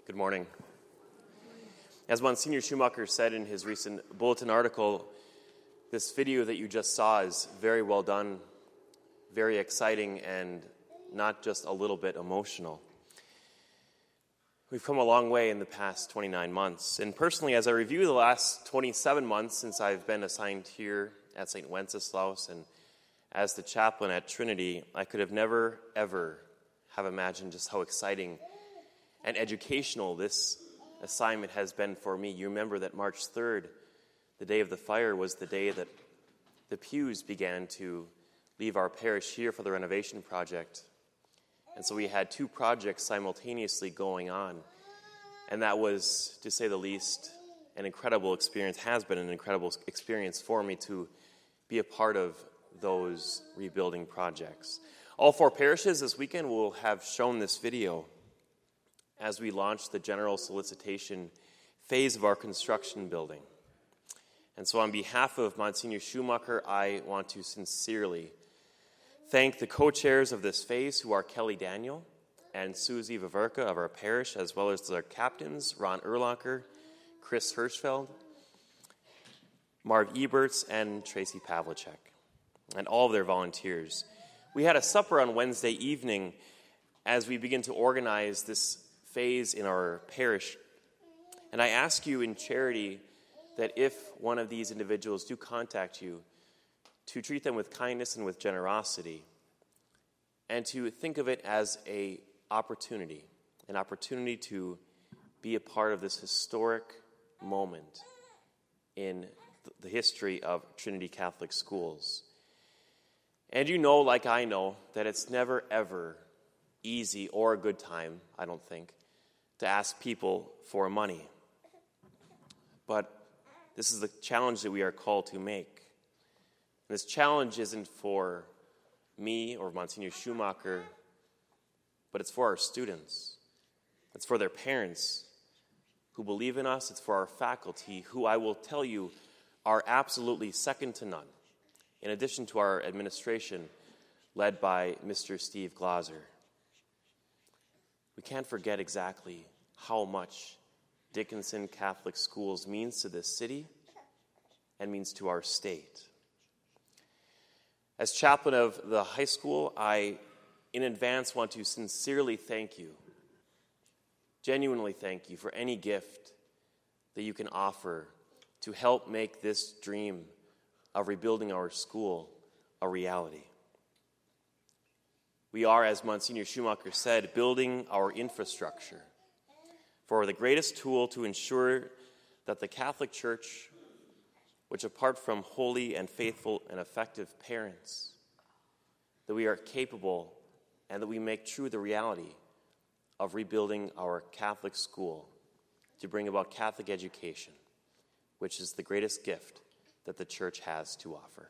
Good morning. As Monsignor Schumacher said in his recent bulletin article, this video that you just saw is very well done, very exciting, and not just a little bit emotional. We've come a long way in the past 29 months. And personally, as I review the last 27 months since I've been assigned here at St. Wenceslaus and as the chaplain at Trinity, I could have never, ever have imagined just how exciting and educational this assignment has been for me. You remember that March 3rd, the day of the fire, was the day that the pews began to leave our parish here for the renovation project. And so we had two projects simultaneously going on. And that was, to say the least, an incredible experience, has been an incredible experience for me to be a part of those rebuilding projects. All four parishes this weekend will have shown this video as we launch the general solicitation phase of our construction building. And so on behalf of Monsignor Schumacher, I want to sincerely thank the co-chairs of this phase, who are Kelly Daniel and Susie Vaverka of our parish, as well as their captains, Ron Erlacher, Chris Hirschfeld, Marv Eberts, and Tracy Pavlicek, and all of their volunteers. We had a supper on Wednesday evening as we begin to organize this phase in our parish. And I ask you in charity that if one of these individuals do contact you, to treat them with kindness and with generosity, and to think of it as an opportunity to be a part of this historic moment in the history of Trinity Catholic Schools. And you know, like I know, that it's never, ever easy or a good time, I don't think, to ask people for money. But this is the challenge that we are called to make. And this challenge isn't for me or Monsignor Schumacher, but it's for our students. It's for their parents who believe in us. It's for our faculty, who I will tell you are absolutely second to none, in addition to our administration led by Mr. Steve Glauser. We can't forget exactly how much Dickinson Catholic Schools means to this city and means to our state. As chaplain of the high school, I, in advance, want to sincerely thank you, genuinely thank you for any gift that you can offer to help make this dream of rebuilding our school a reality. We are, as Monsignor Schumacher said, building our infrastructure for the greatest tool to ensure that the Catholic Church, which apart from holy and faithful and effective parents, that we are capable and that we make true the reality of rebuilding our Catholic school to bring about Catholic education, which is the greatest gift that the Church has to offer.